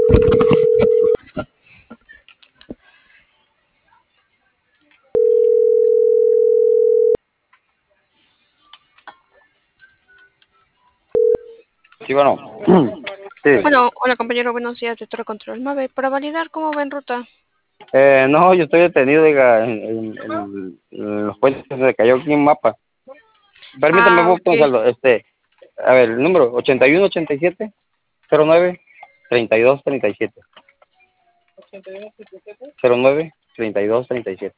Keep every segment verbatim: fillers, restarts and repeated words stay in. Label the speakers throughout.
Speaker 1: Sí, bueno. Sí.
Speaker 2: Bueno, hola compañero, buenos días de Torre Control Mave. Para validar cómo va en ruta.
Speaker 1: Eh, no, yo estoy detenido, diga, en, en- en- en los puentes se me cayó aquí un mapa. Permítame,
Speaker 2: Ah,
Speaker 1: voy
Speaker 2: ok.
Speaker 1: con saldo. Este, a ver, el número ochenta y uno ochenta y siete cero nueve treinta y dos treinta y siete. cero nueve treinta y dos treinta y siete.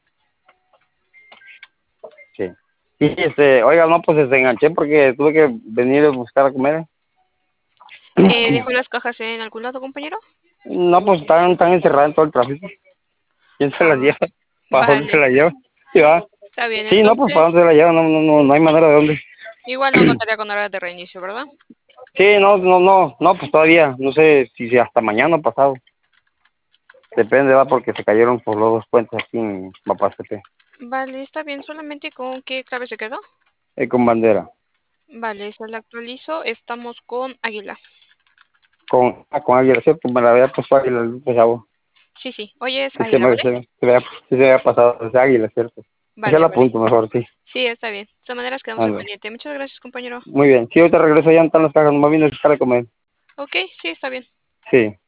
Speaker 1: Sí. Y este, oiga, no, pues desenganché porque tuve que venir a buscar a comer.
Speaker 2: Eh, ¿dejó las cajas en algún lado, compañero?
Speaker 1: No, pues están, están encerradas en todo el tráfico. ¿Quién se las
Speaker 2: Ah,
Speaker 1: lleva? ¿Para dónde se
Speaker 2: vale.
Speaker 1: las lleva? Sí, va.
Speaker 2: Está bien,
Speaker 1: Sí, no, pues para
Speaker 2: entonces.
Speaker 1: dónde se las lleva, no, no, no, no hay manera de dónde.
Speaker 2: Igual no contaría con hora de reinicio, ¿verdad?
Speaker 1: Sí, no, no, no, no, pues todavía, no sé si si hasta mañana o pasado. Depende, va, porque se cayeron por los dos puentes aquí en Mapastepec,
Speaker 2: Vale, está bien. Solamente con qué clave se quedó.
Speaker 1: eh, con bandera.
Speaker 2: Vale, se la actualizo. Estamos con Águila.
Speaker 1: Con, ah, con Águila, ¿cierto? Me la había puesto Águila, pues hago.
Speaker 2: Sí, sí. Hoy es
Speaker 1: Sí, se
Speaker 2: Águila,
Speaker 1: me,
Speaker 2: ¿vale?
Speaker 1: se, me- se me había, sí se me había pasado desde Águila, ¿cierto? Ese
Speaker 2: Vale,
Speaker 1: la
Speaker 2: vale.
Speaker 1: apunto mejor, sí.
Speaker 2: Sí, está bien. De todas maneras quedamos al
Speaker 1: Ando.
Speaker 2: pendiente. Muchas gracias, compañero.
Speaker 1: Muy bien. Sí, ahorita regreso, ya están las cajas, no vine a buscar a comer.
Speaker 2: Ok, sí, está bien.
Speaker 1: Sí.